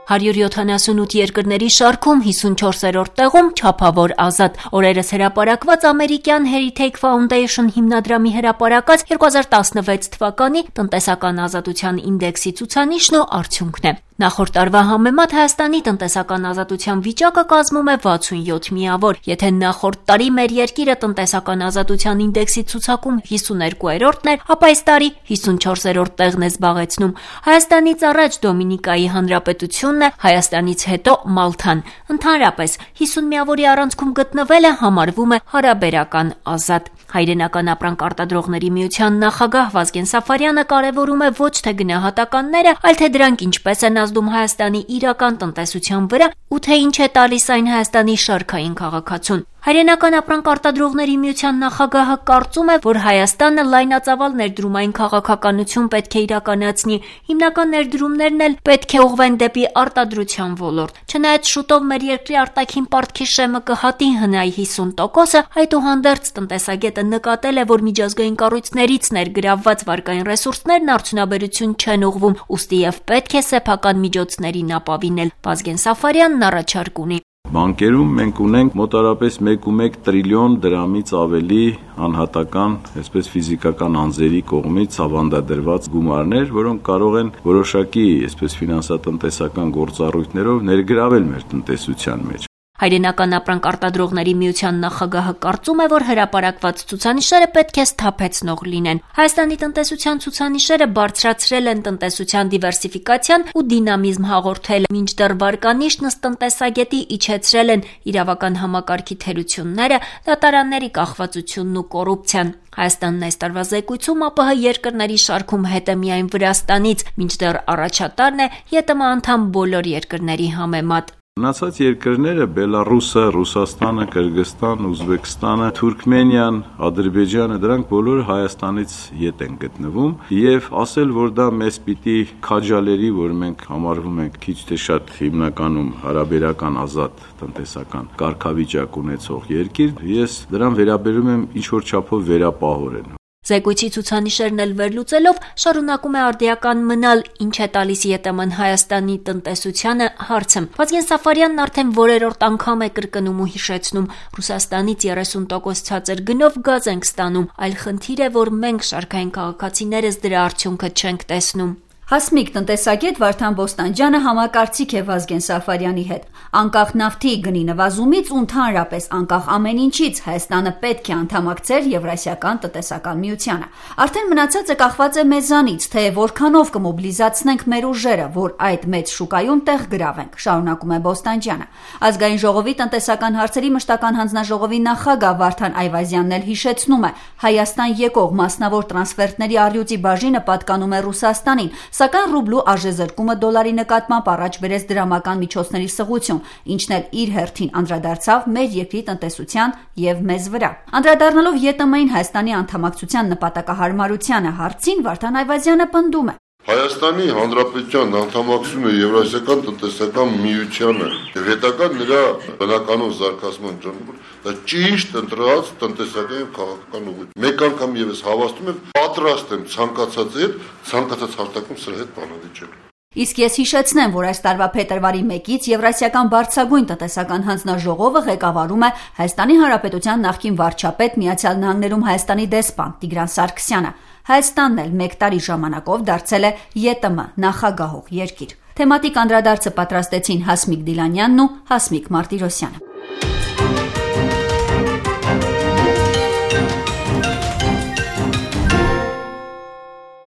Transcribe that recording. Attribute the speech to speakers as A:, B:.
A: 178 երկրների շարքում 54-րդ տեղում չափավոր ազատ։ Օրերս հրապարակված ամերիկյան Heritage Foundation հիմնադրամի հրապարակած 2016 թվականի տնտեսական ազատության ինդեքսի ցուցանիշն ու արդյունքն է։ Նախորդ տարվա համեմատ Հայաստանի տնտեսական ազատության վիճակը կազմում է 67 միավոր։ Եթե նախորդ տարի մեր երկիրը տնտեսական ազատության ինդեքսի ցուցակում 52-րդն էր, ապա այս տարի 54-րդ տեղն է զբաղեցնում։ Հայաստանից առաջ Դոմինիկայի Հանրապետությունն է, Հայաստանից հետո Մալթան։ Ընդհանրապես 50 միավորի առանցքում գտնվելը համարվում է հարաբերական ազատ։ Հայրենական ապրանք արտադրողների միության նախագահ Վազգեն Սաֆարյանը կարևորում է ոչ թե գնահատականները, այլ թե դրանք ինչպես են ազդում Հայաստանի իրական տնտեսության վրա ու թե ինչ է տալիս այն Հայաստանի շարքային քաղաքացուն։ Հայրենական ապրանք արտադրողների միության նախագահը կարծում է, որ Հայաստանը լայնածավալ ներդրումային քաղաքականություն պետք է իրականացնի, հիմնական ներդրումներն էլ պետք է ուղղվեն դեպի արտադրության ոլորտ։ Չնայած շուտով մեր երկրի արտաքին պարտքի շեմը կհատի հնայի 50%-ը, այդուհանդերձ տնտեսագետը նկատել է, որ միջազգային կառույցներից ներգրավված վարկային ռեսուրսներն արդյունաբերություն չեն ուղղվում, ուստի եւ պետք է սեփական միջոցներին ապավինել։ Վազգեն Սաֆարյանն առաջարկ ունի։
B: Բանկերում մենք ունենք մոտարապես 1.1 տրիլիոն դրամից ավելի անհատական, այսպես ֆիզիկական անձերի կողմից ավանդադրված գումարներ, որոնք կարող են որոշակի, այսպես ֆինանսատնտեսական գործառույթներով ներգրավել մեր տնտեսության մեջ։
A: Հայրենական ապրանք արտադրողների միության նախագահը կարծում է, որ հրապարակված ցուցանիշերը պետք է սթափեցնող լինեն։ Հայաստանի տնտեսության ցուցանիշերը բարձրացրել են տնտեսության դիվերսիֆիկացիան ու դինամիզմ հաղորդել, մինչդեռ վարկանիշն ըստ տնտեսագետի իջեցրել են իրավական համակարգի թերությունները, դատարանների կախվածությունն ու կոռուպցիան։ Հայաստանն այս տարվա զեկույցում ԱՊՀ երկրների շարքում հետ է միայն Վրաստանից, մինչդեռ առաջատարն է ԵՏՄ անդամ բոլոր երկրների համեմատ։
B: Մնացած երկրները Բելարուսը, Ռուսաստանը, Կырգызստան, Ուզբեկստանը, Թուրքմենիան, Ադրբեջանը դրանք բոլորը Հայաստանից ետ են գտնվում եւ ասել, որ դա մեզ պիտի քաջալերի, որ մենք համարվում ենք քիչ թե շատ հիմնականում հարաբերական ազատ տնտեսական կարգավիճակ ունեցող երկիր, ես դրան վերաբերում եմ ինչ որ չափով վերապահորեն։
A: Զեկույցի ցուցանիշերն էլ վերլուծելով շարունակում է արդիական մնալ, ինչ է տալիս ԵՏՄ-ն Հայաստանի տնտեսությանը հարցը։ Վազգեն Սաֆարյանն արդեն որերորդ անգամ է կրկնում ու հիշեցնում. Ռուսաստանից 30% ցածր գնով գազ ենք ստանում, այլ խնդիր է, որ մենք շարքային քաղաքացիներս դրա արդյունքը չենք տեսնում։
C: Հասմիկ տնտեսագետ Վարդան Բոստանջյանը համակարծիք է Վազգեն Սաֆարյանի հետ։ Անկախ նավթի գնի նվազումից ու ընդհանրապես անկախ ամեն ինչից Հայաստանը պետք է անդամակցեր Եվրասիական տնտեսական միությանը։ Արդեն մնացածը կախված է մեզանից, թե որքանով կմոբիլիզացնենք մեր ուժերը, որ այդ մեծ շուկայում տեղ գրավենք, շարունակում է Բոստանջյանը։ Ազգային ժողովի տնտեսական հարցերի մշտական հանձնաժողովի նախագահ Վարդան Այվազյանն էլ հիշեցնում է, Հայաստան եկող մասնավոր տրանսֆերտների առյուծի բաժինը պատկանում է Ռուսաստանին, սակայն ռուբլու արժեզրկումը դոլարի նկատմամբ առաջ բերեց դրամական միջոցների սղություն, ինչն էլ իր հերթին անդրադարձավ մեր երկրի տնտեսության եւ մեզ վրա։ Անդրադառնալով ԵՏՄ-ին Հայաստանի անդամակցության նպատակահարմարությանը հարցին Վարդան Այվազյանը պնդում է.
D: Հայաստանի Հանրապետության անդամակցությունը Եվրասիական տնտեսական միությանը եւ հետագա նրա բնականոն զարգացման ճանապարհ դա ճիշտ ընտրած տնտեսական եւ քաղաքական ուղղություն։ Մեկ անգամ եւս հավաստում եմ, պատրաստ եմ ցանկացած հարթակում սրա հետ բանավիճել։
C: Իսկ ես հիշեցնեմ, որ այս տարվա փետրվարի 1-ից Եվրասիական բարձրագույն տնտեսական հանձնաժողովը ղեկավարում է Հայաստանի Հանրապետության նախկին վարչապետ Միացյալ Նահանգներում Հայաստանի դեսպան Տիգրան Սարգսյանը։ Հայաստանն էլ 1 տարի ժամանակով դարձել է ԵՏՄ նախագահող երկիր։ Թեմատիկ անդրադարձը պատրաստեցին Հասմիկ Դիլանյանն ու Հասմիկ Մարտիրոսյանը։